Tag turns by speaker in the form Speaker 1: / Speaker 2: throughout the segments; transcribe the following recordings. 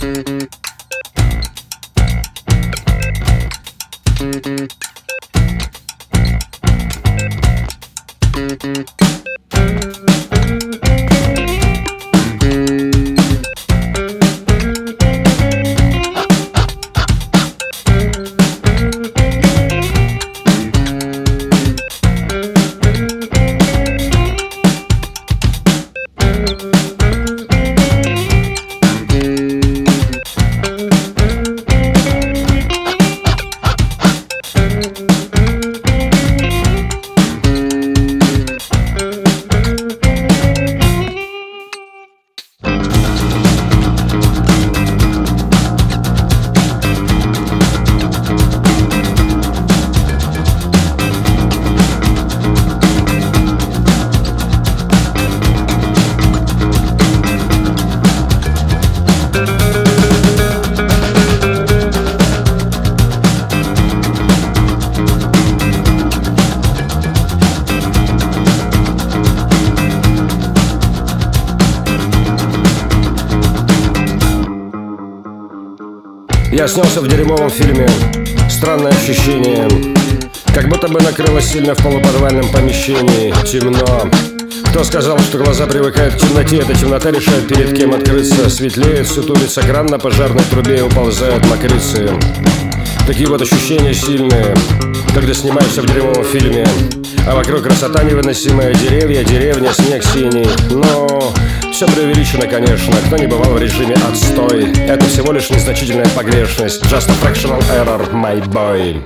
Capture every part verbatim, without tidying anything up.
Speaker 1: Я снялся в дерьмовом фильме. Странное ощущение, как будто бы накрыло сильно в полуподвальном помещении. Темно. Кто сказал, что глаза привыкают к темноте? Эта темнота решает, перед кем открыться. Светлеет, сутулится кран на пожарной трубе и уползают мокрицы. Такие вот ощущения сильные, когда снимаешься в дерьмовом фильме, а вокруг красота невыносимая. Деревья, деревня, снег синий. Но все преувеличено, конечно. Кто не бывал в режиме отстой? Это всего лишь незначительная погрешность. Just a fractional error, my boy.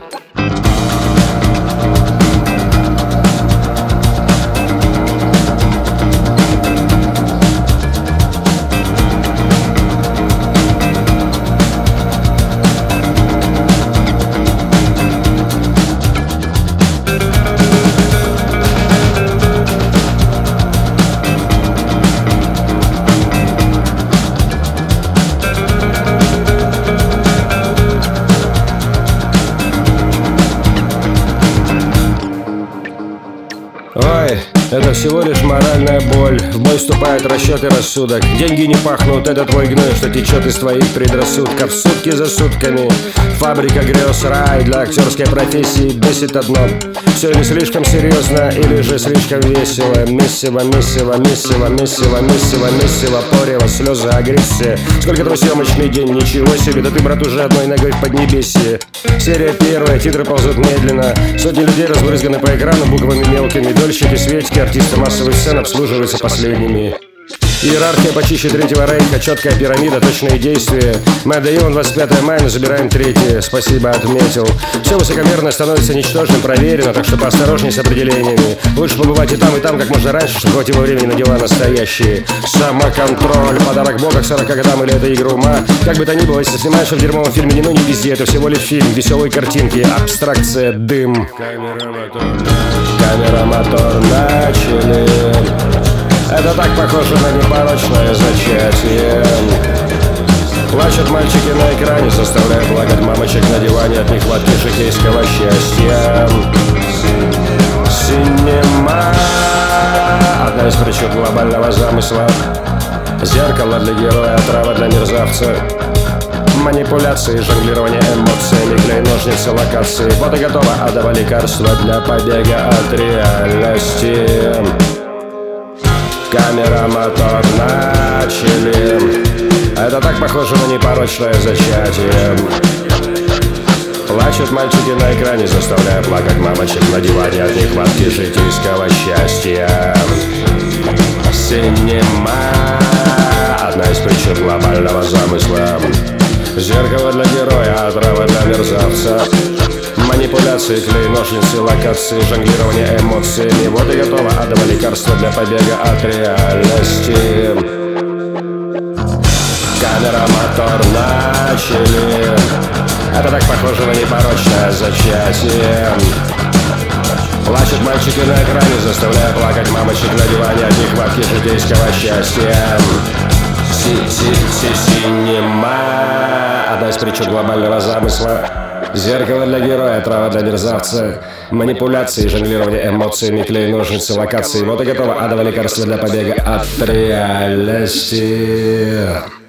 Speaker 1: Ой, это всего лишь моральная боль. В бой вступает расчет и рассудок. Деньги не пахнут, это твой гной, что течет из твоих предрассудков. Сутки за сутками. Фабрика грез, рай для актерской профессии. Бесит одно: все или слишком серьезно, или же слишком весело. Месиво, месиво, месиво, месиво, месиво, месиво, порево, слезы, агрессия. Сколько твой съемочный день, ничего себе. Да ты, брат, уже одной ногой в поднебесье. Серия первая, титры ползут медленно. Сотни людей разбрызганы по экрану буквами мелкими. Дольщики, светики, артисты массовых сцен обслуживаются последними. Иерархия почище третьего рейха, четкая пирамида, точные действия. Мы отдаем двадцать пятое мая, но забираем третье. Спасибо, отметил. Все высокомерно становится ничтожным, проверено, так что поосторожней с определениями. Лучше побывать и там, и там как можно раньше, чтобы хватило времени на дела настоящие. Самоконтроль, подарок бога к сорока годам, или это игра ума. Как бы то ни было, если снимаешь в дерьмовом фильме, не ну не везде, это всего лишь фильм, веселые картинки, абстракция, дым. Камера, мотор, Камера, мотор, начали. Это так похоже на непорочное зачатие. Плачут мальчики на экране, заставляя плакать мамочек на диване от нехватки житейского счастья. Синема — одна из причин глобального замысла. Зеркало для героя, отрава для мерзавца. Манипуляции, жонглирование эмоциями, клей, ножницы, локации. Вот и готово адово лекарство для побега от реальности. Камера, мотор, начали. Это так похоже на непорочное зачатие. Плачут мальчики на экране, заставляя плакать мамочек на диване от нехватки житейского счастья. Синема — одна из причин глобального замысла. Зеркало для героя, отрава для мерзавца. Манипуляции, клей, ножницы, локации, жонглирование эмоциями. Вот и готово адово лекарство для побега от реальности. Камера, мотор, начали. Это так похоже на непорочное зачатие. Плачут мальчики на экране, заставляя плакать мамочек на диване от нехватки житейского счастья. Си-си-си-синема — одна из причин глобального замысла. Зеркало для героя, трава для мерзавца. Манипуляции, жонглирование эмоциями, клей, ножницы, локации. Вот и готово адово лекарство для побега от реальности.